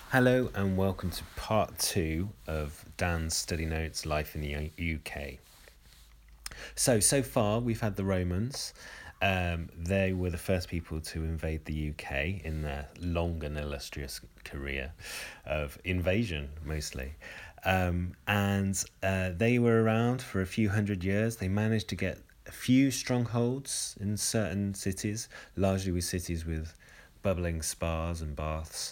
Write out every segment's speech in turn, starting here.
Hello and welcome to part 2 of Dan's Study Notes Life in the UK. So far we've had the Romans. They were the first people to invade the UK in their long and illustrious career of invasion, mostly. And they were around for a few hundred years. They managed to get a few strongholds in certain cities, largely with cities with bubbling spas and baths.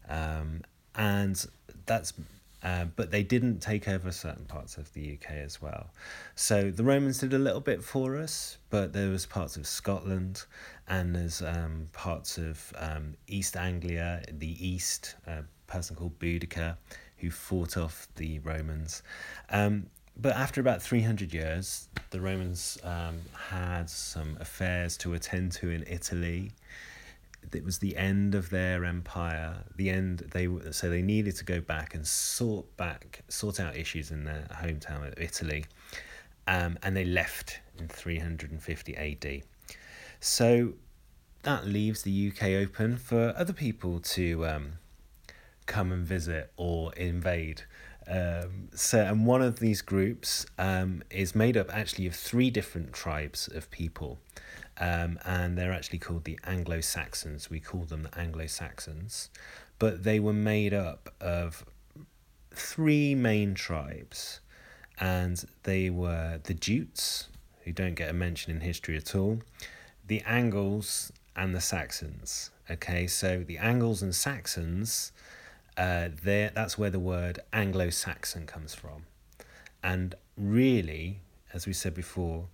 And that's but they didn't take over certain parts of the UK as well. So the Romans did a little bit for us, but there was parts of Scotland, and there's parts of East Anglia, the east, a person called Boudicca, who fought off the Romans. But after about 300 years, the Romans had some affairs to attend to in Italy. It was the end of their empire. So they needed to go back and sort out issues in their hometown of Italy, and they left in 350 AD. So that leaves the UK open for other people to come and visit or invade. And one of these groups is made up actually of 3 different tribes of people. And they're actually called the Anglo-Saxons. We call them the Anglo-Saxons. But they were made up of 3 main tribes. And they were the Jutes, who don't get a mention in history at all, the Angles, and the Saxons. Okay, so the Angles and Saxons, that's where the word Anglo-Saxon comes from. And really, as we said before,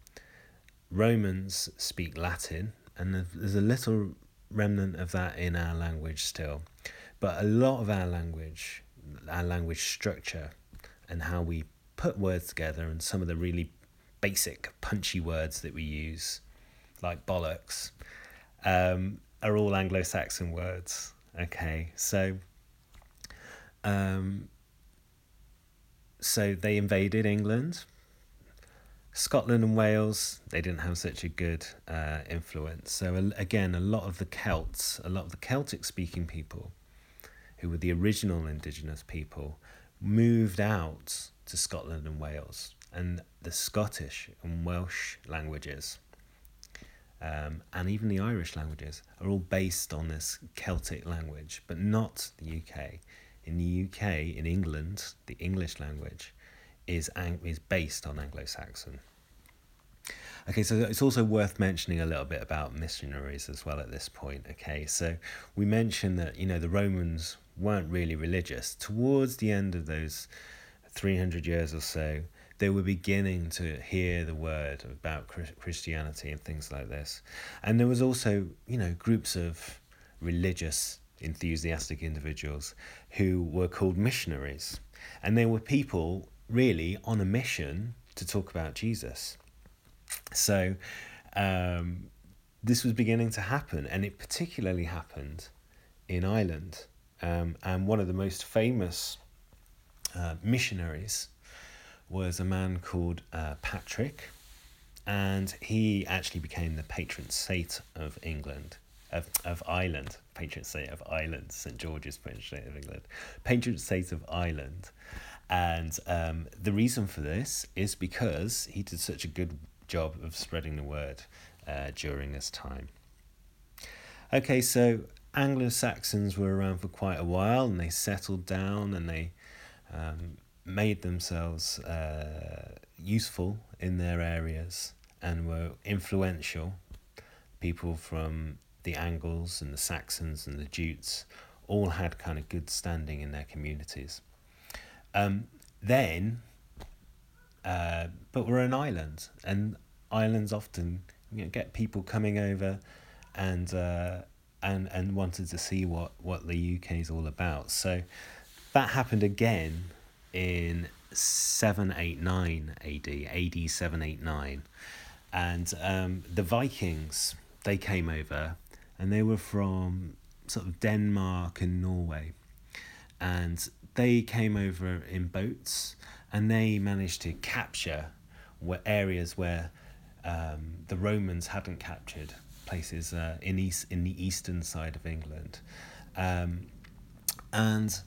Romans speak Latin, and there's a little remnant of that in our language still. But a lot of our language structure and how we put words together, and some of the really basic punchy words that we use, like bollocks, are all Anglo-Saxon words. Okay, so they invaded England. Scotland and Wales, they didn't have such a good influence. So again, a lot of the Celtic-speaking people, who were the original indigenous people, moved out to Scotland and Wales. And the Scottish and Welsh languages, and even the Irish languages, are all based on this Celtic language, but not the UK. In the UK, in England, the English language is based on Anglo-Saxon. Okay, so it's also worth mentioning a little bit about missionaries as well at this point. Okay, so we mentioned that, the Romans weren't really religious. Towards the end of those 300 years or so, they were beginning to hear the word about Christianity and things like this. And there was also, groups of religious, enthusiastic individuals who were called missionaries. And they were people really on a mission to talk about Jesus. So this was beginning to happen, and it particularly happened in Ireland. And one of the most famous missionaries was a man called Patrick, and he actually became the patron saint of England, of Ireland, patron saint of Ireland, St. George's patron saint of England, patron saint of Ireland. And the reason for this is because he did such a good job of spreading the word during this time. Okay, so Anglo-Saxons were around for quite a while, and they settled down, and they made themselves useful in their areas and were influential. People from the Angles and the Saxons and the Jutes all had kind of good standing in their communities. But we're an island, and islands often get people coming over and wanted to see what the UK is all about. So that happened again in 789 AD 789, and the Vikings, they came over, and they were from sort of Denmark and Norway, and they came over in boats, and they managed to capture areas where the Romans hadn't captured, places in the eastern side of England. And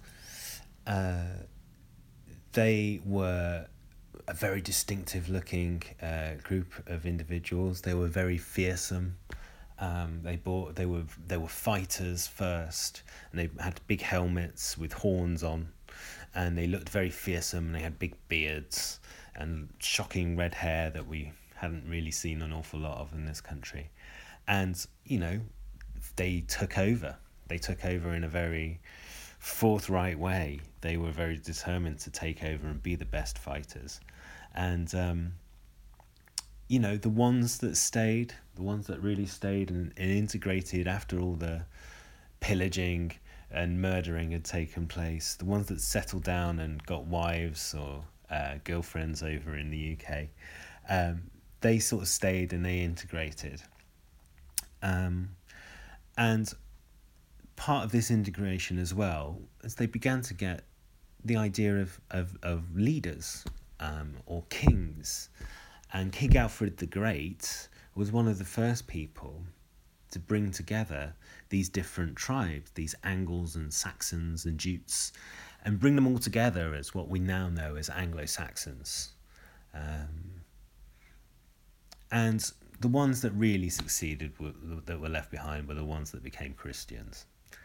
they were a very distinctive looking group of individuals. They were very fearsome. They were fighters first, and they had big helmets with horns on, and they looked very fearsome. And they had big beards and shocking red hair that we hadn't really seen an awful lot of in this country. And they took over. They took over in a very forthright way. They were very determined to take over and be the best fighters. And the ones that stayed, the ones that really stayed and integrated after all the pillaging and murdering had taken place, the ones that settled down and got wives or girlfriends over in the UK, they sort of stayed and they integrated. And part of this integration as well is they began to get the idea of leaders or kings. And King Alfred the Great was one of the first people to bring together these different tribes, these Angles and Saxons and Jutes, and bring them all together as what we now know as Anglo-Saxons. And the ones that really succeeded, that were left behind, were the ones that became Christians.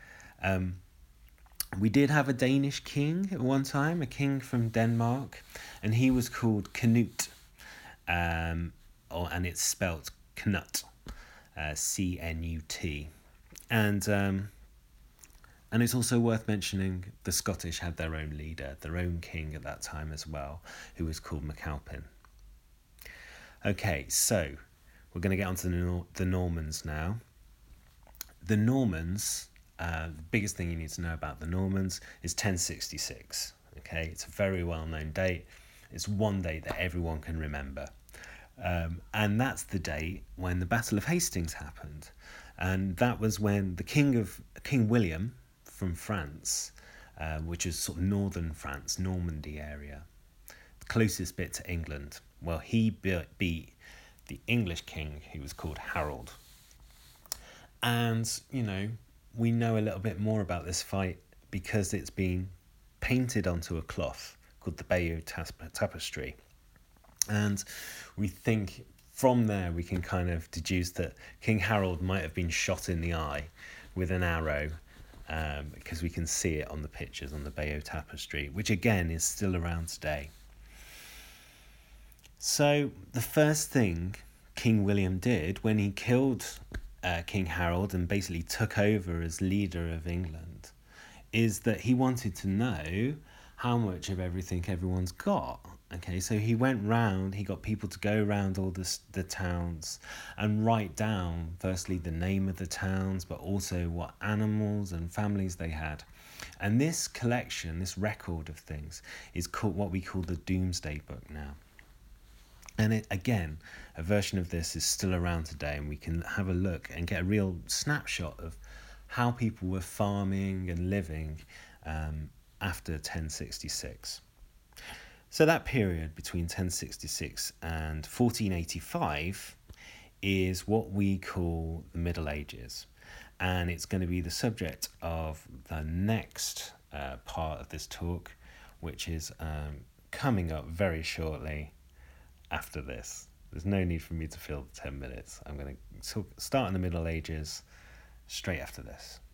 We did have a Danish king at one time, a king from Denmark, and he was called Canute, and it's spelt Knut, C-N-U-T. And it's also worth mentioning the Scottish had their own leader, their own king at that time as well, who was called MacAlpin. Okay, so we're going to get on to the Normans now. The Normans, the biggest thing you need to know about the Normans is 1066. Okay, it's a very well-known date. It's one date that everyone can remember. And that's the date when the Battle of Hastings happened. And that was when the King William from France, which is sort of northern France, Normandy area, the closest bit to England, well, he beat the English king, who was called Harold. And, we know a little bit more about this fight because it's been painted onto a cloth called the Bayeux Tapestry. And we think from there we can kind of deduce that King Harold might have been shot in the eye with an arrow, because we can see it on the pictures on the Bayeux Tapestry, which again is still around today. So the first thing King William did when he killed King Harold and basically took over as leader of England is that he wanted to know how much of everything everyone's got. Okay, so he went round, he got people to go around all the towns and write down, firstly, the name of the towns, but also what animals and families they had. And this collection, this record of things, is called what we call the Domesday Book now. And it, again, a version of this is still around today, and we can have a look and get a real snapshot of how people were farming and living after 1066. So that period between 1066 and 1485 is what we call the Middle Ages. And it's going to be the subject of the next part of this talk, which is coming up very shortly after this. There's no need for me to fill the 10 minutes. I'm going to start in the Middle Ages straight after this.